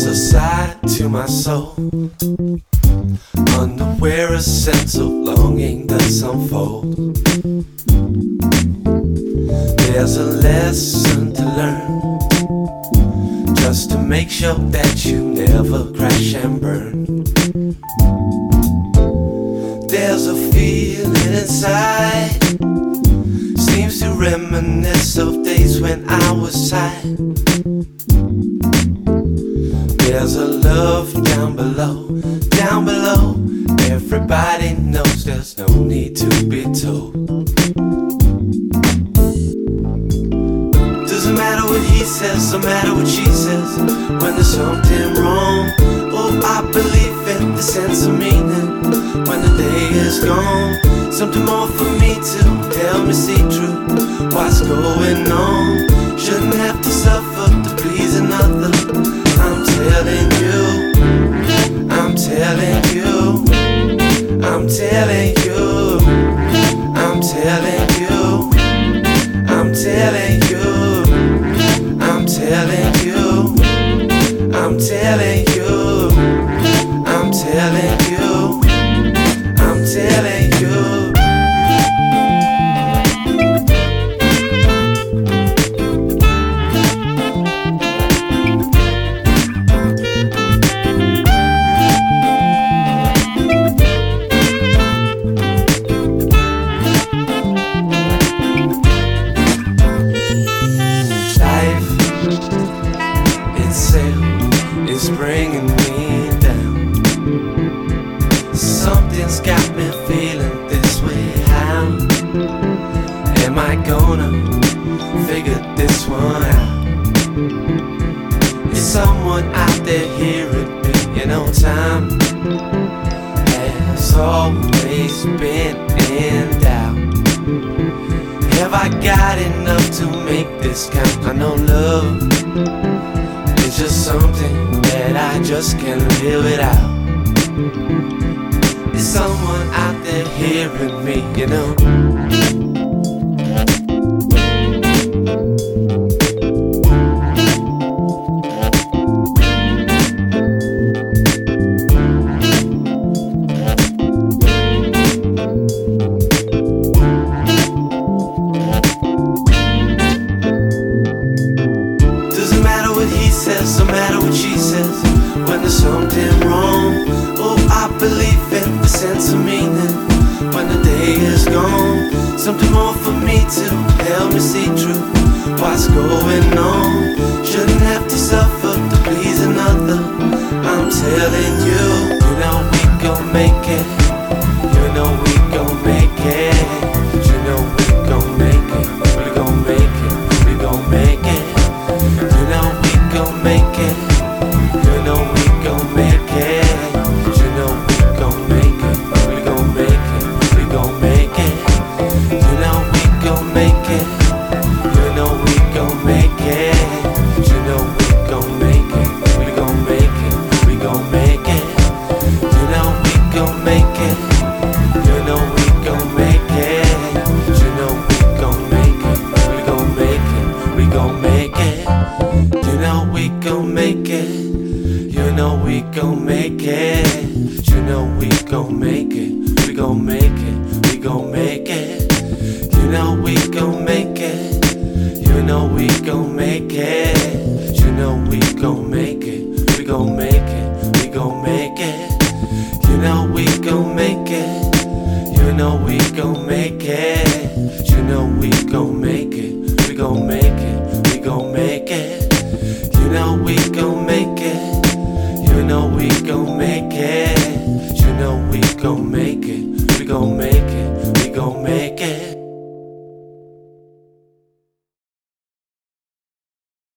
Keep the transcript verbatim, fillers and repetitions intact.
There's a side to my soul, unaware a sense of longing does unfold. There's a lesson to learn, just to make sure that you never crash and burn. There's a feeling inside, seems to reminisce of days when I was tired. There's a love down below, down below. Everybody knows there's no need to be told. Doesn't matter what he says, no matter what she says, when there's something wrong. Oh, I believe in the sense of meaning when the day is gone. Something more for me to help me see through what's going on. Shouldn't have to suffer to please another. I'm telling you, I'm telling you, I'm telling you, I'm telling you, I'm telling you, I'm telling you, I'm telling you, I'm telling you, I'm telling you. It's bringing me down. Something's got me feeling this way. How am I gonna figure this one out? Is someone out there hearing me? You know, time has always been in doubt. Have I got enough to make this count? I know love, it's just something that I just can't live without. Is someone out there hearing me, you know? No matter what she says, when there's something wrong. Oh, I believe in the sense of meaning when the day is gone. Something more for me to help me see through what's going on. Shouldn't have to suffer to please another. I'm telling you, you know we gon' make it. You know we gon' make it. You know we gon' make it. We gon' make it. We gon' make it. You know we gon' make it. You know we gon' make it. You know we gon' make it. We gon' make it. We gon' make it. You know we gon' make it. You know we gon' make it. You know we gon' make it. We gon' make it. We gon' make it. You know we gon' make it. You know we gon' make it. You know we gon' make it. We gon' make it. We gon' make it. You know we gon' make it. You know we gon' make it. You know we gon' make it. We gon' make it. We gon' make it. You know we gon' make it. You know we gon' make it. You know we gon' make it. We gon' make it. We gon' make it. You know we gon' make it. You know we gon' make it. You know we gon' make it. We gon' make it. We gon' make it. You know we gon' make it. You know we gon' make it. You know we gon' make it.